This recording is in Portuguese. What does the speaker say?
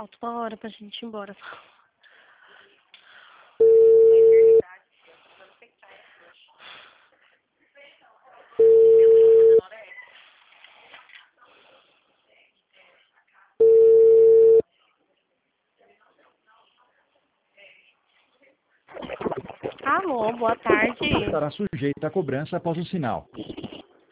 Falta uma hora pra gente ir embora. Alô, boa tarde. Estará sujeita à cobrança após o sinal.